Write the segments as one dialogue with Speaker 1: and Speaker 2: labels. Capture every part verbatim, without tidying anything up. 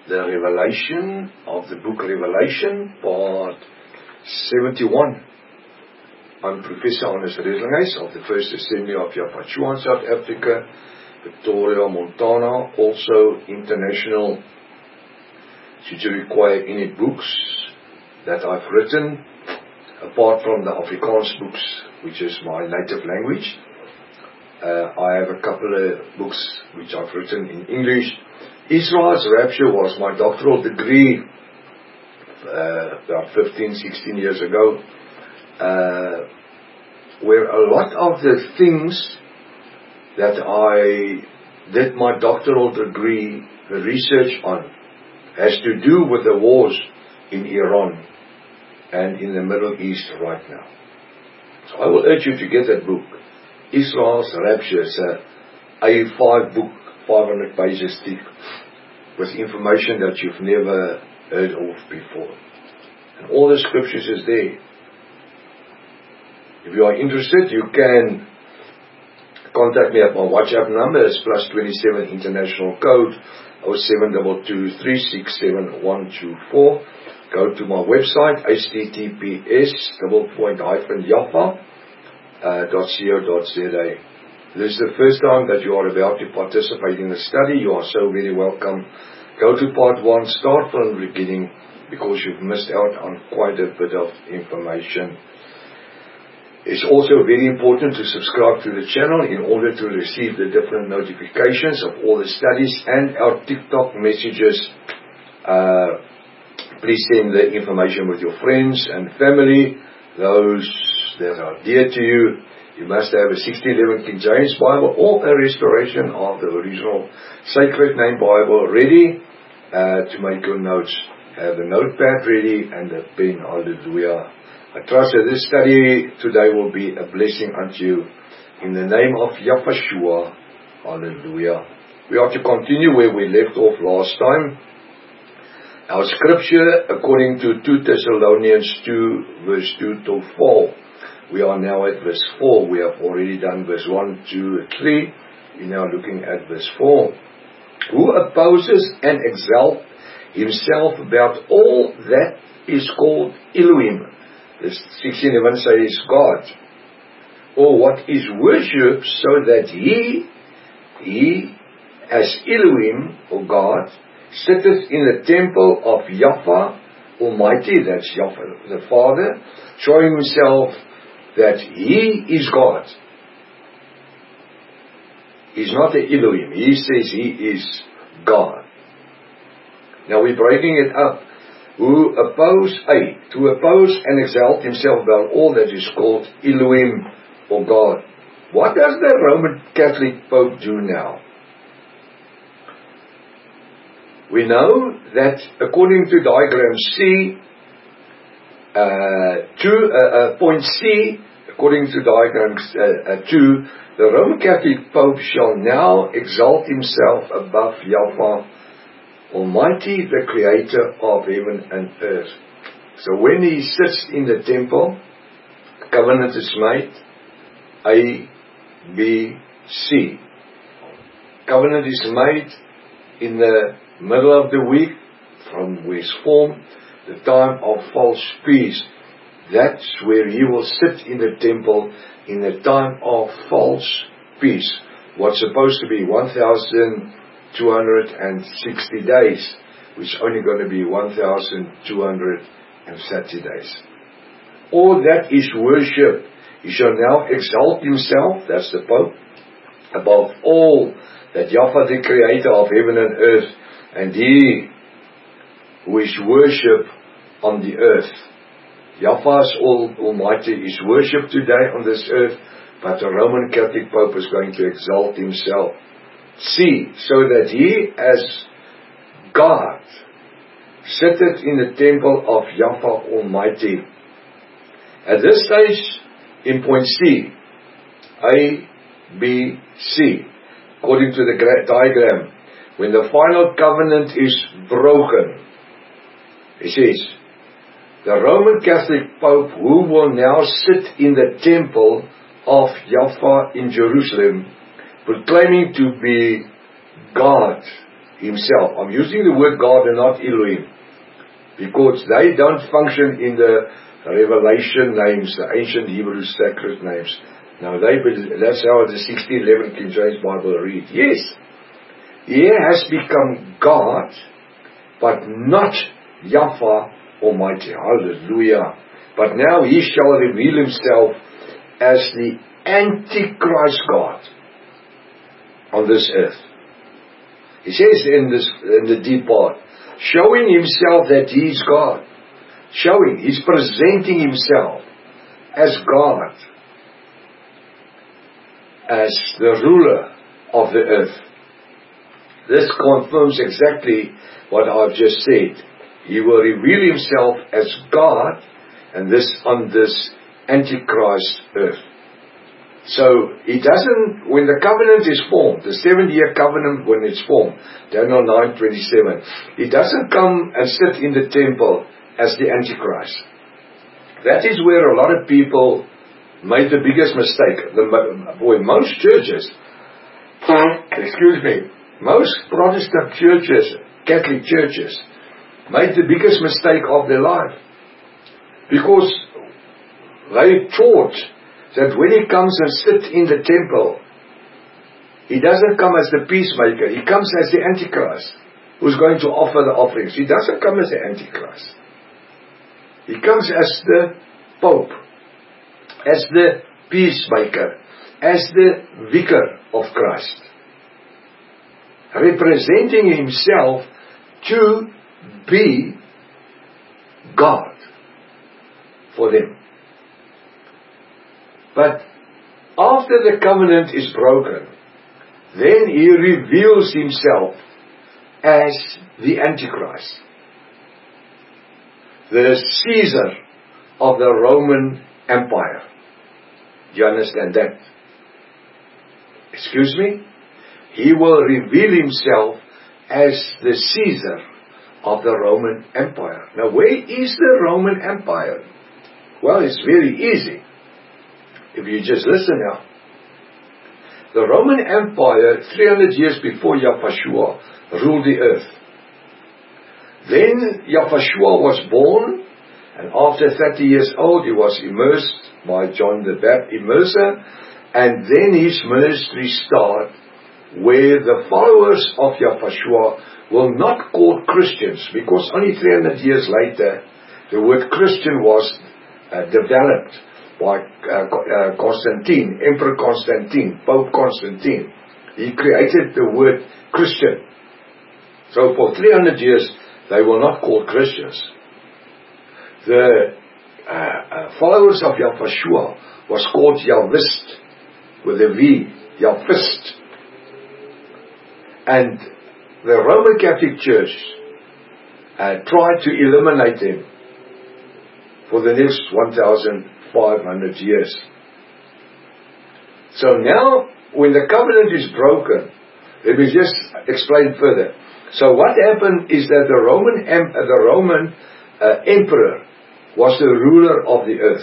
Speaker 1: the Revelation of the book Revelation, part seventy-one. I'm Professor Hannes Redlinghuys of the First Assembly of Yapachua, South Africa, Victoria, Montana, also international. Should you require any books that I've written, apart from the Afrikaans books, which is my native language, uh, I have a couple of books which I've written in English. Israel's Rapture was my doctoral degree uh, about fifteen, sixteen years ago, uh, where a lot of the things that I did my doctoral degree research on has to do with the wars in Iran and in the Middle East right now. So I will urge you to get that book, Israel's Rapture. It's a A five book, five hundred pages thick, with information that you've never heard of before. And all the scriptures is there. If you are interested, you can contact me at my WhatsApp number. It's plus twenty-seven international code oh seven two two, three six seven, one two four. Go to my website, https double point hyphen yappa dot co dot za. This is the first time that you are about to participate in the study. You are so very welcome. Go to part one, start from the beginning, because you've missed out on quite a bit of information. It's also very important to subscribe to the channel in order to receive the different notifications of all the studies and our TikTok messages. Uh, please send the information with your friends and family, those that are dear to you. You must have a sixteen eleven King James Bible or a restoration of the original Sacred Name Bible ready uh, to make your notes. Have the notepad ready and a pen. Hallelujah. I trust that this study today will be a blessing unto you. In the name of Yapashua. Hallelujah. We are to continue where we left off last time. Our scripture, according to two Thessalonians two, verse two to four. We are now at verse four. We have already done verse one, two, three. We're now looking at verse four. Who opposes and exalts himself about all that is called Elohim. This sixteen eleven says God. Or what is worship, so that he, he as Elohim, or God, sitteth in the temple of Yahweh Almighty, that's Yahweh the Father, showing himself that he is God. He's not the Elohim. He says he is God. Now we're breaking it up. Who oppose, A, to oppose and exalt himself about all that is called Elohim or God. What does the Roman Catholic Pope do now? We know that according to diagram C, uh, two, uh, uh, point C, according to diagram uh, uh, two, the Roman Catholic Pope shall now exalt himself above Yahweh Almighty, the Creator of heaven and earth. So when he sits in the temple, covenant is made, A, B, C. Covenant is made in the middle of the week, from which form the time of false peace. That's where he will sit in the temple in the time of false peace. What's supposed to be one thousand two hundred sixty days, which is only going to be one thousand two hundred thirty days. All that is worship. He shall now exalt himself, that's the Pope, above all that Yahweh the Creator of heaven and earth, and he who is worship on the earth. Yahweh's all Almighty is worship today on this earth, but the Roman Catholic Pope is going to exalt himself. C, so that he as God sitteth in the temple of Yahweh Almighty. At this stage, in point C, A, B, C, according to the diagram, when the final covenant is broken, it says, the Roman Catholic Pope, who will now sit in the temple of Yahweh in Jerusalem, proclaiming to be God himself. I'm using the word God and not Elohim, because they don't function in the revelation names, the ancient Hebrew sacred names. Now, they, that's how the sixteen eleven King James Bible reads. Yes, he has become God, but not Yahweh Almighty. Hallelujah. But now he shall reveal himself as the Antichrist God on this earth. He says in this in the deep part, showing himself that he is God. Showing, he's presenting himself as God, as the ruler of the earth. This confirms exactly what I've just said. He will reveal himself as God, and this on this Antichrist earth. So, he doesn't, when the covenant is formed, the seven-year covenant when it's formed, Daniel nine twenty-seven, he doesn't come and sit in the temple as the Antichrist. That is where a lot of people made the biggest mistake. The, boy, most churches, excuse me, most Protestant churches, Catholic churches, made the biggest mistake of their life. Because they taught that when he comes and sits in the temple, he doesn't come as the peacemaker, he comes as the Antichrist, who's going to offer the offerings. He doesn't come as the Antichrist. He comes as the Pope, as the peacemaker, as the vicar of Christ, representing himself to be God for them. But after the covenant is broken, then he reveals himself as the Antichrist, the Caesar of the Roman Empire. Do you understand that? Excuse me? He will reveal himself as the Caesar of the Roman Empire. Now, where is the Roman Empire? Well, it's very easy. If you just listen now. The Roman Empire, three hundred years before Yahushua, ruled the earth. Then Yahushua was born, and after thirty years old, he was immersed by John the Baptist, immerser, and then his ministry started, where the followers of Yahushua were not called Christians, because only three hundred years later, the word Christian was uh, developed by uh, uh, Constantine, Emperor Constantine, Pope Constantine. He created the word Christian. So for three hundred years, they were not called Christians. The uh, uh, followers of Yahushua was called Yahwist, with a V, Yahwist. And the Roman Catholic Church uh, tried to eliminate them for the next one thousand five hundred years. So now, when the covenant is broken, let me just explain further. So what happened is that the Roman em- uh, the Roman uh, emperor was the ruler of the earth.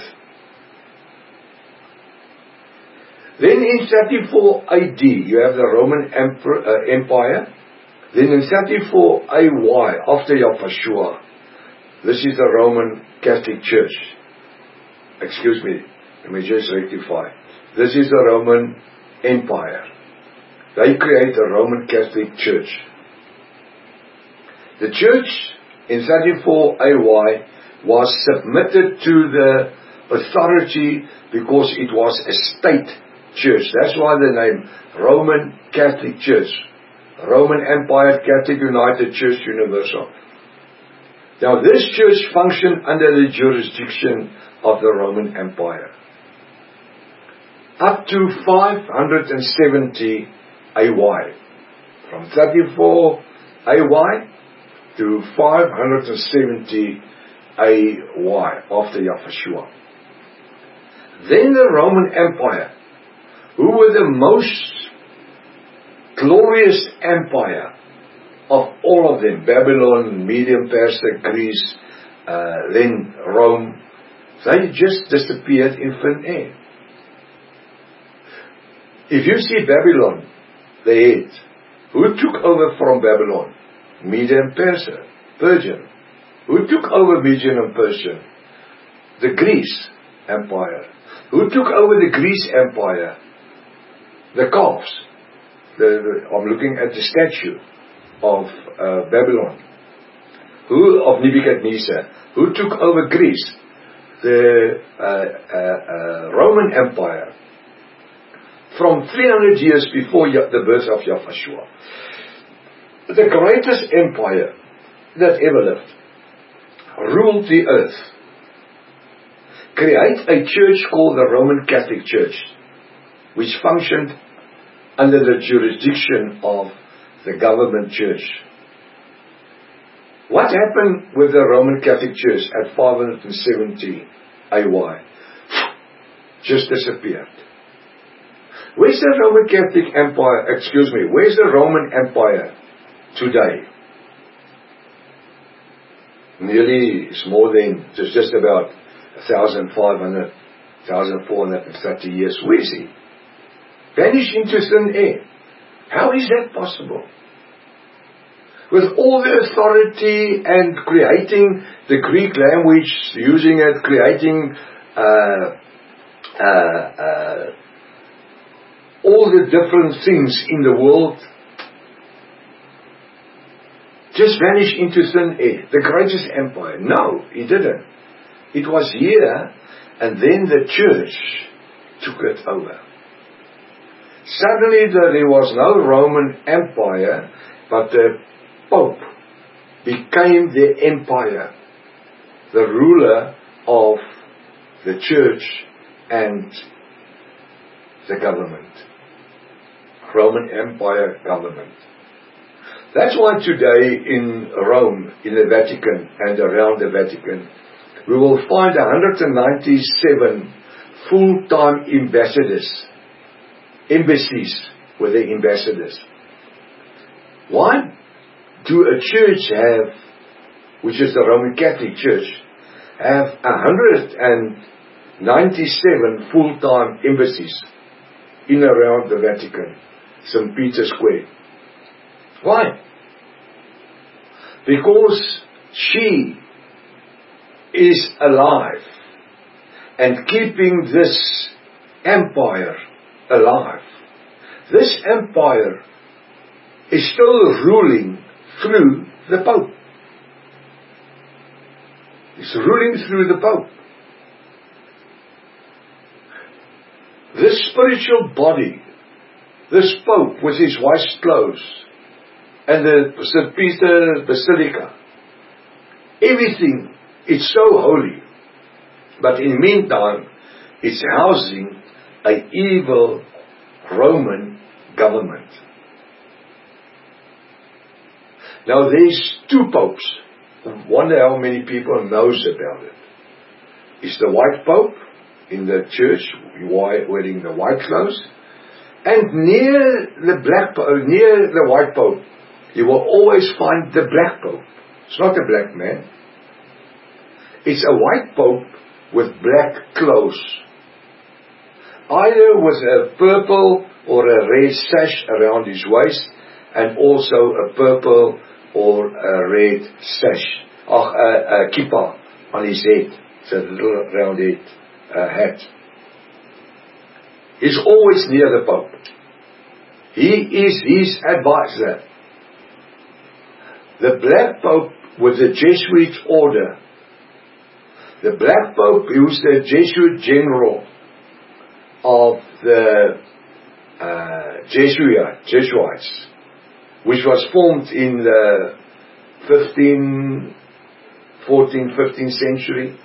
Speaker 1: Then in thirty-four A D, you have the Roman emperor, uh, Empire. Then in thirty-four A Y, after Yahushua, this is the Roman Catholic Church. Excuse me, let me just rectify. This is the Roman Empire. They create the Roman Catholic Church. The church in thirty-four A Y was submitted to the authority because it was a state church. That's why the name Roman Catholic Church. Roman Empire Catholic United Church Universal. Now this church functioned under the jurisdiction of the Roman Empire. Up to five hundred seventy A Y. From thirty-four A Y to five hundred seventy A Y after Yahushua. Then the Roman Empire, who were the most glorious empire of all of them, Babylon, Medium Persia, Greece, uh, then Rome, they just disappeared in thin air. If you see Babylon, the head, who took over from Babylon? Media and Persia, Persian. Who took over Media and Persia? The Greece Empire. Who took over the Greece Empire? The calves. The, the, I'm looking at the statue of uh, Babylon. Who of Nebuchadnezzar? Who took over Greece? The uh, uh, uh, Roman Empire. From three hundred years before the birth of Yahushua. The greatest empire that ever lived. Ruled the earth. Create a church called the Roman Catholic Church, which functioned under the jurisdiction of the government church. What happened with the Roman Catholic Church at five hundred seventy A Y? Just disappeared. Where's the Roman Catholic Empire, excuse me, where's the Roman Empire today? Nearly, it's more than, it's just about one thousand five hundred, one thousand four hundred thirty years. Where is he? Vanished into thin air. How is that possible? With all the authority and creating the Greek language, using it, creating uh, uh, uh, all the different things in the world, just vanished into thin air. The greatest empire. No, it didn't. It was here, and then the church took it over. Suddenly there was no Roman Empire, but the Pope became the empire, the ruler of the church and the government. Roman Empire government. That's why today in Rome, in the Vatican and around the Vatican, we will find one hundred ninety-seven full-time ambassadors, embassies with the ambassadors. Why do a church have, which is the Roman Catholic Church, have one hundred ninety-seven full-time embassies in around the Vatican, Saint Peter's Square? Why? Because she is alive and keeping this empire alive. This empire is still ruling through the Pope. It's ruling through the Pope. This spiritual body, this Pope with his white clothes, and the Saint Peter Basilica, everything is so holy. But in the meantime, it's housing an evil Roman government. Now there's two popes. I wonder how many people knows about it. It's the white pope in the church, wearing the white clothes, and near the black, near the white pope, you will always find the black pope. It's not a black man. It's a white pope with black clothes, either with a purple or a red sash around his waist, and also a purple or a red sash, or a, a kippah on his head. It's a little rounded uh, hat. He's always near the Pope. He is his advisor. The Black Pope with the Jesuit order. The Black Pope, he was the Jesuit general of the uh, Jesuit, Jesuits, which was formed in the fifteenth, fourteenth, fifteenth century.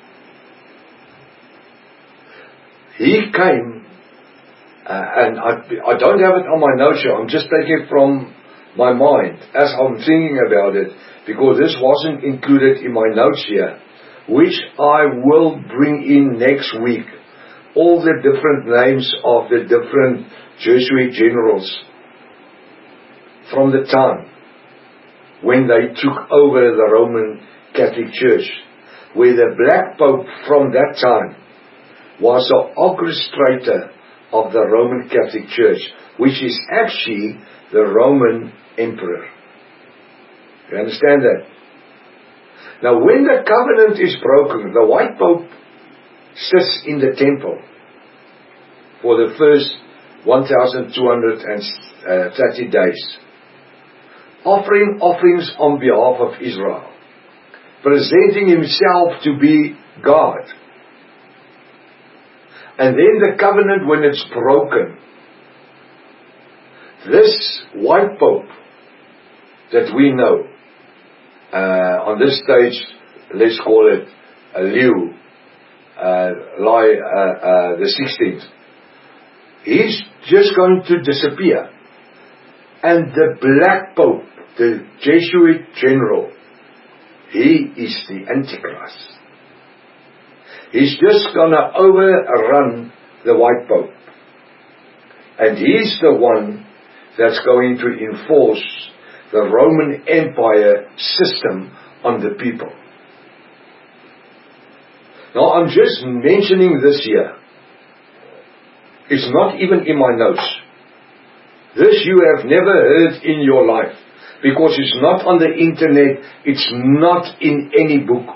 Speaker 1: He came, uh, and I, I don't have it on my notes here, I'm just taking it from my mind as I'm thinking about it, because this wasn't included in my notes here, which I will bring in next week. All the different names of the different Jesuit generals from the time when they took over the Roman Catholic Church, where the Black Pope from that time was the orchestrator of the Roman Catholic Church, which is actually the Roman Emperor. You understand that? Now when the covenant is broken, the white pope sits in the temple for the first one thousand two hundred thirty days, offering offerings on behalf of Israel, presenting himself to be God. And then the covenant, when it's broken, this white pope that we know, uh, on this stage, let's call it uh, Leo, uh, Lie, uh, uh, the sixteenth, he's just going to disappear. And the black pope, the Jesuit general, he is the Antichrist. He's just going to overrun the white pope. And he's the one that's going to enforce the Roman Empire system on the people. Now I'm just mentioning this here. It's not even in my notes. This you have never heard in your life, because it's not on the internet, it's not in any book.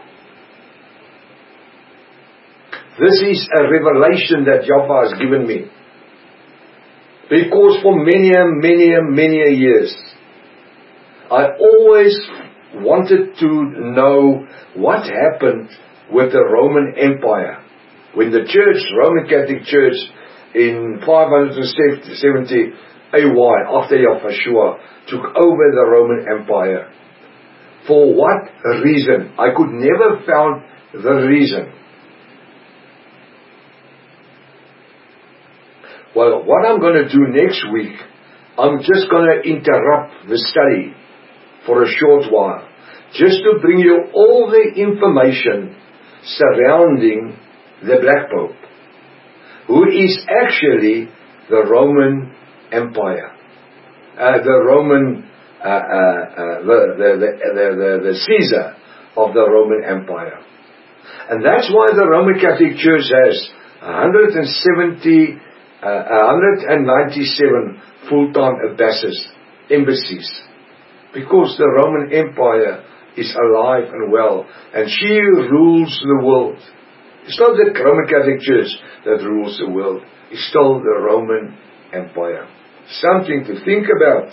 Speaker 1: This is a revelation that Yahweh has given me. Because for many, many, many years, I always wanted to know what happened with the Roman Empire. When the church, Roman Catholic Church, in five seventy A Y, after Yahshua, took over the Roman Empire. For what reason? I could never find the reason. Well, what I'm going to do next week, I'm just going to interrupt the study for a short while, just to bring you all the information surrounding the Black Pope, who is actually the Roman Empire, uh, the Roman, uh, uh, uh, the, the, the, the, the, the Caesar of the Roman Empire. And that's why the Roman Catholic Church has one hundred seventy Uh, one hundred ninety-seven full-time ambassadors, embassies, because the Roman Empire is alive and well, and she rules the world. It's not the Roman Catholic Church that rules the world, it's still the Roman Empire. Something to think about.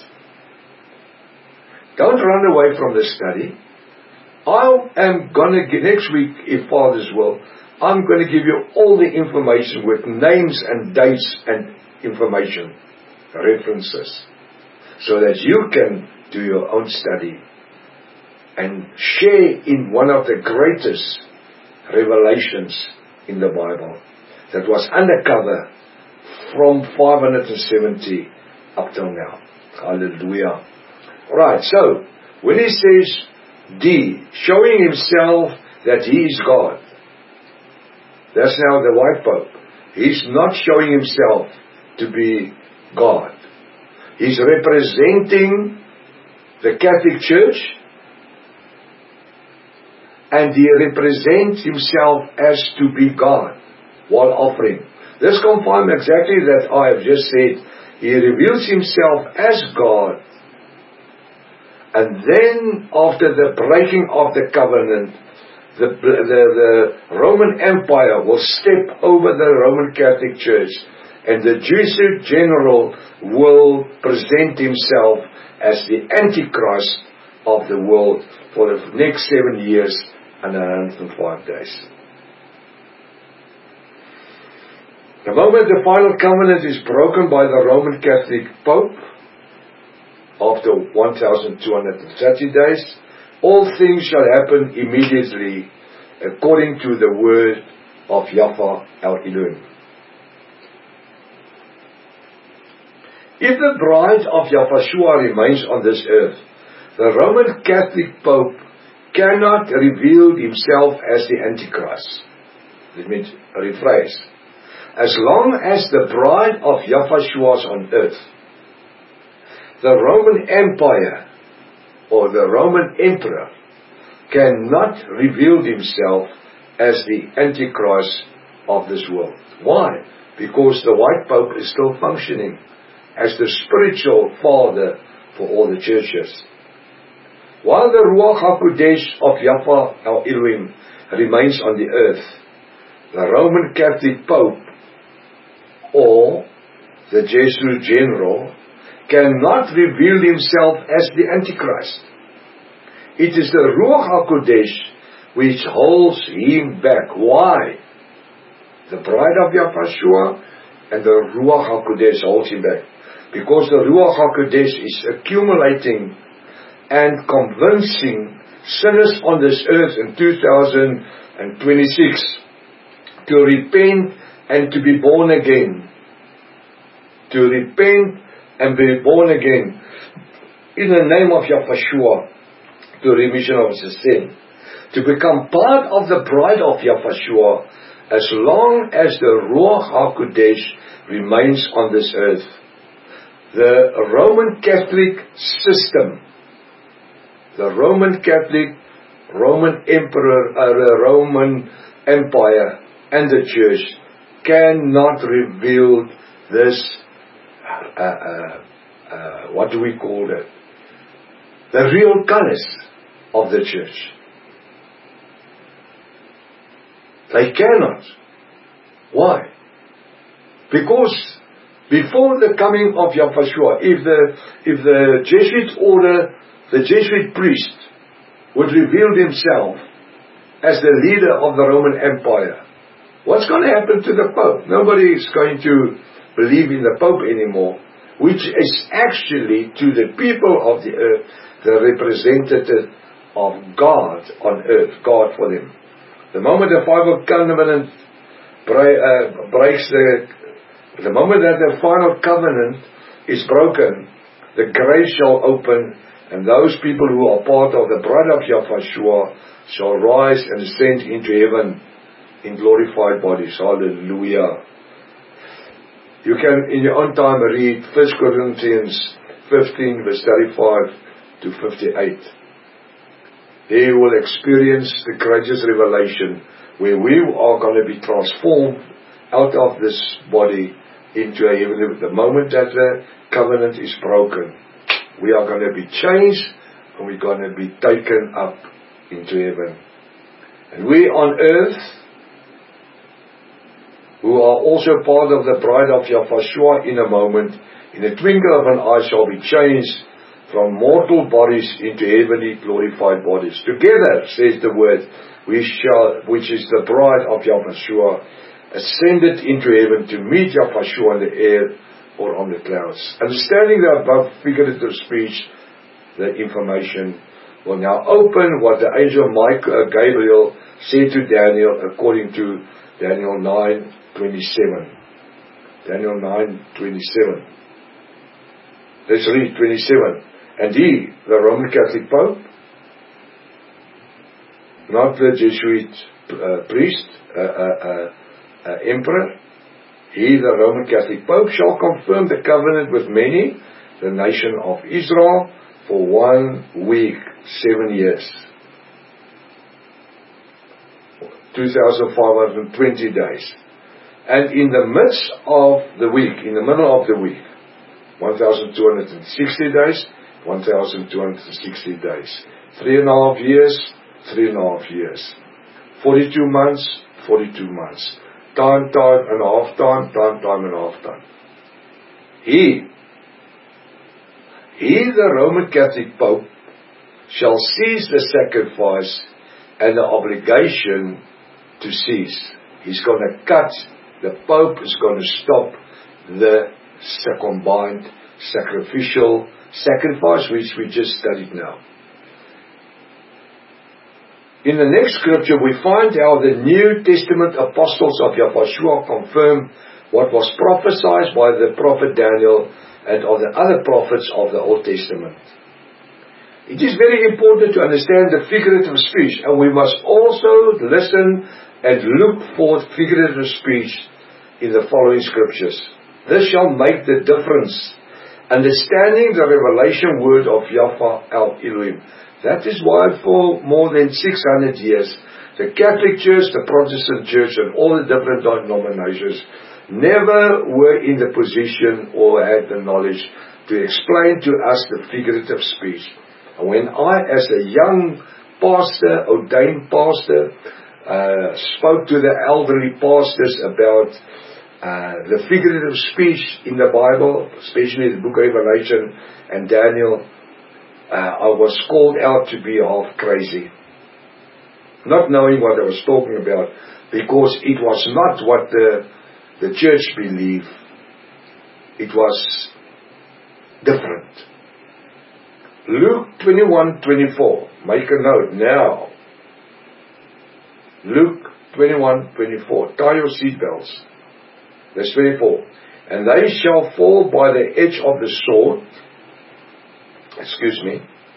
Speaker 1: Don't run away from the study. I am going to, next week, if Father's will, I'm going to give you all the information with names and dates and information, references, so that you can do your own study and share in one of the greatest revelations in the Bible that was undercover from five hundred seventy up till now. Hallelujah. Alright, so when he says D, showing himself that he is God, that's now the white pope. He's not showing himself to be God. He's representing the Catholic Church, and he represents himself as to be God while offering. This confirms exactly that I have just said. He reveals himself as God, and then after the breaking of the covenant, The, the, the Roman Empire will step over the Roman Catholic Church, and the Jesuit general will present himself as the Antichrist of the world for the next seven years and one hundred five days. The moment the final covenant is broken by the Roman Catholic Pope, after one thousand two hundred thirty days, all things shall happen immediately according to the word of Yahweh our Elohim. If the bride of Yahushua remains on this earth, the Roman Catholic Pope cannot reveal himself as the Antichrist. Let me rephrase. As long as the bride of Yahushua is on earth, the Roman Empire or the Roman Emperor cannot reveal himself as the Antichrist of this world. Why? Because the white pope is still functioning as the spiritual father for all the churches. While the Ruach HaKodesh of Yahweh our Elohim remains on the earth, the Roman Catholic Pope or the Jesuit General cannot reveal himself as the Antichrist. It is the Ruach HaKodesh which holds him back. Why? The bride of Yahshua and the Ruach HaKodesh holds him back. Because the Ruach HaKodesh is accumulating and convincing sinners on this earth in two thousand twenty-six to repent and to be born again. To repent and be born again in the name of Yahshua, to remission of his sin, to become part of the bride of Yahshua as long as the Ruach HaKodesh remains on this earth. The Roman Catholic system, the Roman Catholic, Roman Emperor, uh, the Roman Empire and the Church cannot reveal this Uh, uh, uh, what do we call that? The real colors of the church. They cannot. Why? Because before the coming of Yahshua, if the if the Jesuit order, the Jesuit priest would reveal himself as the leader of the Roman Empire, what's going to happen to the Pope? Nobody is going to believe in the Pope anymore, which is actually to the people of the earth the representative of God on earth, God for them. The moment the final covenant uh, breaks the, the moment that the final covenant is broken, the grave shall open, and those people who are part of the bride of Yahshua shall rise and ascend into heaven in glorified bodies. Hallelujah. You can, in your own time, read First Corinthians fifteen, verse thirty-five to fifty-eight. There you will experience the greatest revelation, where we are going to be transformed out of this body into a heavenly. The moment that the covenant is broken, we are going to be changed, and we're going to be taken up into heaven. And we on earth, who are also part of the bride of Yahshua, in a moment, in a twinkle of an eye, shall be changed from mortal bodies into heavenly glorified bodies. Together, says the word, we shall, which is the bride of Yahshua, ascended into heaven to meet Yahshua in the air or on the clouds. Understanding the above figurative speech, the information will now open what the angel Michael, uh, Gabriel said to Daniel, according to Daniel nine twenty-seven. Daniel nine twenty-seven. Let's read twenty-seven. And he, the Roman Catholic Pope, not the Jesuit uh, priest, uh, uh, uh, uh, emperor, he, the Roman Catholic Pope, shall confirm the covenant with many, the nation of Israel, for one week, seven years. two thousand five hundred twenty days. And in the midst of the week, in the middle of the week, one thousand two hundred sixty days, one thousand two hundred sixty days. Three and a half years, three and a half years. forty-two months, forty-two months. Time, time and a half time, time, time and a half time. He, he the Roman Catholic Pope, shall cease the sacrifice and the obligation to cease. He's going to cut, the Pope is going to stop the combined sacrificial sacrifice, which we just studied now. In the next scripture, we find how the New Testament apostles of Yahshua confirm what was prophesied by the prophet Daniel and of the other prophets of the Old Testament. It is very important to understand the figurative speech, and we must also listen and look for figurative speech in the following scriptures. This shall make the difference. Understanding the revelation word of Yahweh our Elohim. That is why for more than six hundred years, the Catholic Church, the Protestant Church, and all the different denominations never were in the position or had the knowledge to explain to us the figurative speech. And when I, as a young pastor, ordained pastor, uh, spoke to the elderly pastors about uh, the figurative speech in the Bible, especially the book of Revelation and Daniel, uh, I was called out to be half crazy. Not knowing what I was talking about, because it was not what the, the church believed. It was different. Luke twenty-one twenty-four. Make a note now. Luke twenty-one twenty-four. Tie your seatbelts. Verse twenty-four. And they shall fall by the edge of the sword. Excuse me.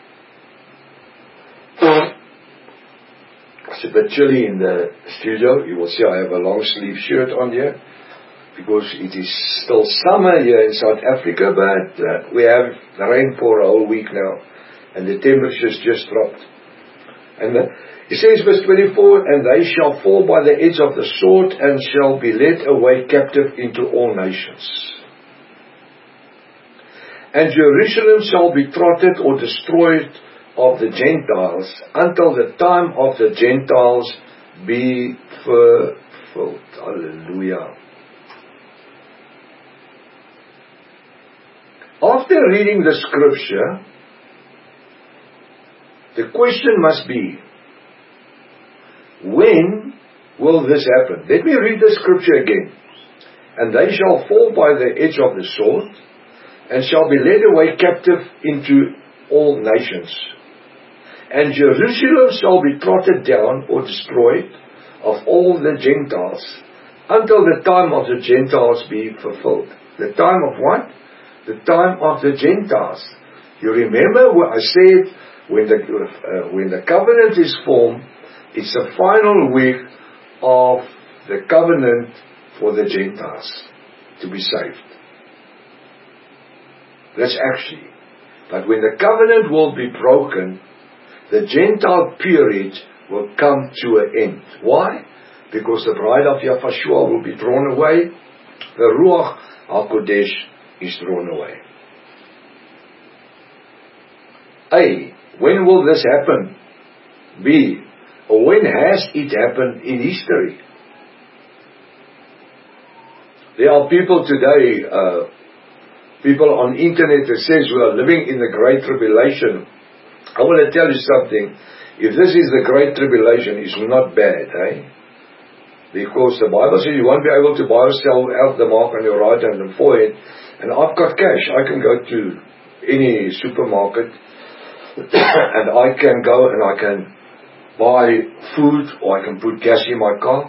Speaker 1: It's a bit chilly in the studio. You will see I have a long sleeve shirt on here, because it is still summer here in South Africa, but uh, we have rain for a whole week now, and the temperatures just dropped. And uh, it says, verse twenty-four, and they shall fall by the edge of the sword, and shall be led away captive into all nations. And Jerusalem shall be trodden or destroyed of the Gentiles, until the time of the Gentiles be fulfilled. Hallelujah. After reading the scripture, the question must be, when will this happen? Let me read the scripture again. And they shall fall by the edge of the sword, and shall be led away captive into all nations. And Jerusalem shall be trodden down or destroyed of all the Gentiles, until the time of the Gentiles be fulfilled. The time of what? The time of the Gentiles. You remember what I said, when the uh, when the covenant is formed, it's the final week of the covenant for the Gentiles to be saved. That's actually. But when the covenant will be broken, the Gentile period will come to an end. Why? Because the bride of Yahushua will be drawn away. The Ruach HaKodesh is drawn away. A. When will this happen? B. When has it happened in history? There are people today, uh, people on internet that says we are living in the Great Tribulation. I want to tell you something. If this is the Great Tribulation, it's not bad, eh? Because the Bible says you won't be able to buy or sell out the mark on your right hand and forehead. And I've got cash. I can go to any supermarket and I can go and I can buy food, or I can put gas in my car.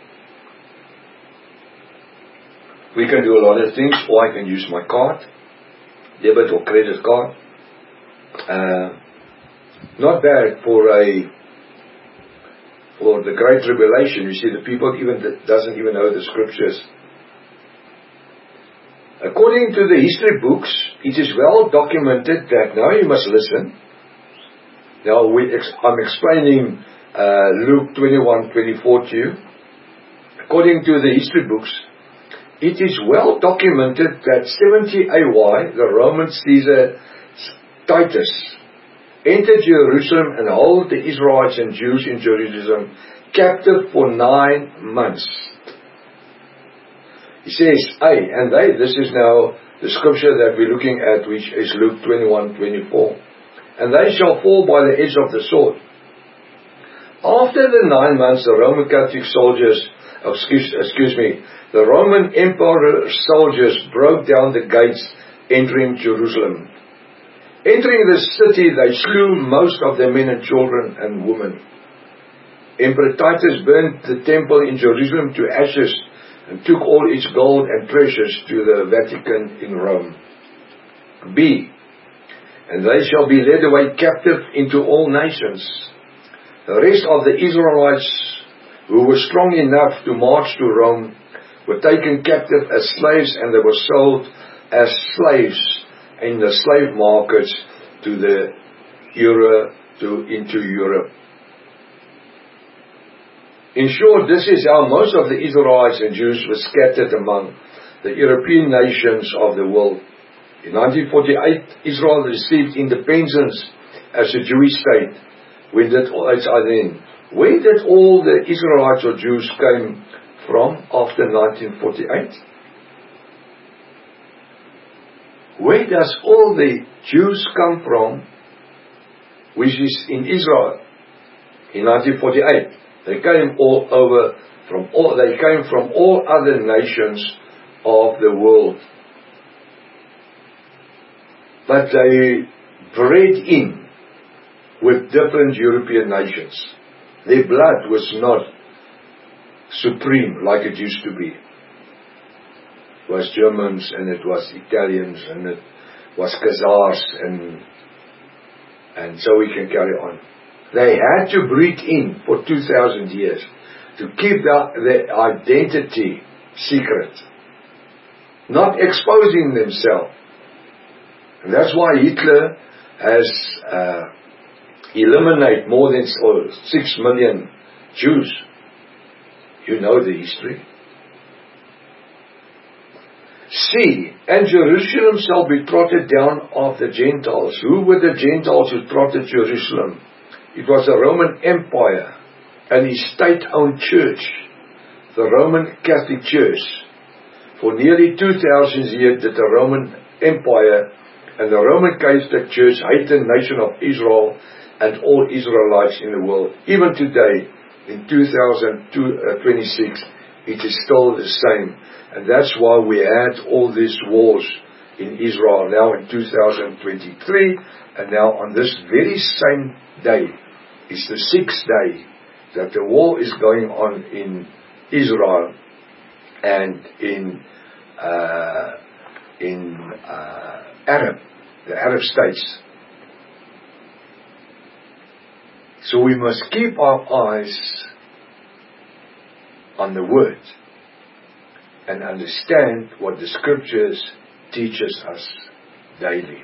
Speaker 1: We can do a lot of things, or I can use my card, debit or credit card. Uh, not bad for a for the Great Tribulation. You see, the people even that doesn't even know the scriptures. According to the history books, it is well documented that, now you must listen. Now we ex- I'm explaining uh, Luke twenty-one twenty-four to you. According to the history books, it is well documented that seventy A Y, the Roman Caesar Titus, entered Jerusalem and held the Israelites and Jews in Jerusalem captive for nine months. He says, A, and they, this is now the scripture that we're looking at, which is Luke twenty-one twenty-four. And they shall fall by the edge of the sword. After the nine months, the Roman Catholic soldiers, excuse, excuse me, the Roman Emperor soldiers broke down the gates entering Jerusalem. Entering the city, they slew most of the men and children and women. Emperor Titus burned the temple in Jerusalem to ashes and took all its gold and treasures to the Vatican in Rome. B. And they shall be led away captive into all nations. The rest of the Israelites who were strong enough to march to Rome were taken captive as slaves, and they were sold as slaves in the slave markets to the Euro, to into Europe. In short, this is how most of the Israelites and Jews were scattered among the European nations of the world. In nineteen forty-eight, Israel received independence as a Jewish state, when did all, it's then, where did all the Israelites or Jews came from after nineteen forty-eight? Where does all the Jews come from, which is in Israel, in nineteen forty-eight? They came all over from all, they came from all other nations of the world. But they bred in with different European nations. Their blood was not supreme like it used to be. It was Germans, and it was Italians, and it was Khazars, and and so we can carry on. They had to breed in for two thousand years to keep their, their identity secret, not exposing themselves. And that's why Hitler has uh, eliminated more than oh, six million Jews. You know the history. See, and Jerusalem shall be trodden down of the Gentiles. Who were the Gentiles who trodden Jerusalem? It was the Roman Empire and his state-owned church, the Roman Catholic Church. For nearly two thousand years did the Roman Empire and the Roman Catholic Church hate the nation of Israel and all Israelites in the world. Even today, in two thousand twenty-six, it is still the same. And that's why we had all these wars in Israel now in two thousand twenty-three. And now on this very same day, it's the sixth day that the war is going on in Israel and in uh, in uh, Arab, the Arab states. So we must keep our eyes on the Word and understand what the Scriptures teaches us daily.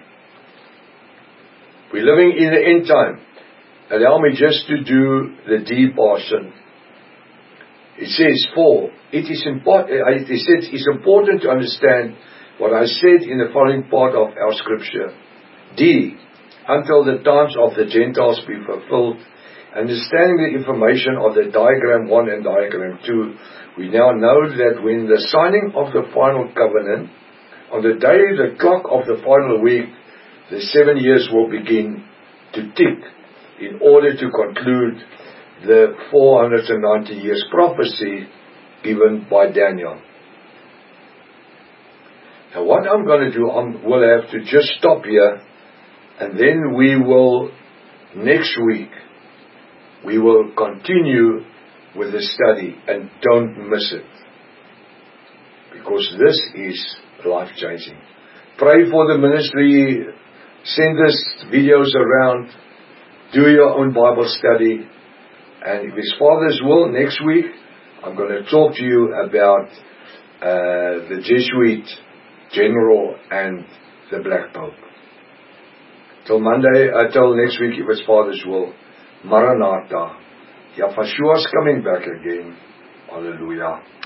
Speaker 1: We're living in the end time. Allow me just to do the D portion. It says, for it is important, it says it's important to understand what I said in the following part of our Scripture. D, until the times of the Gentiles be fulfilled. Understanding the information of the diagram one and diagram two, we now know that when the signing of the final covenant, on the day the clock of the final week, the seven years will begin to tick in order to conclude the four hundred ninety years prophecy given by Daniel. Now what I'm going to do, I will have to just stop here, and then we will, next week, we will continue with the study, and don't miss it, because this is life-changing. Pray for the ministry, send us videos around, do your own Bible study, and if it's Father's will, next week I'm going to talk to you about uh, the Jesuit general and the Black Pope. Till Monday, until uh, next week, if it's Father's will, Maranatha. Yahshua is coming back again. Hallelujah.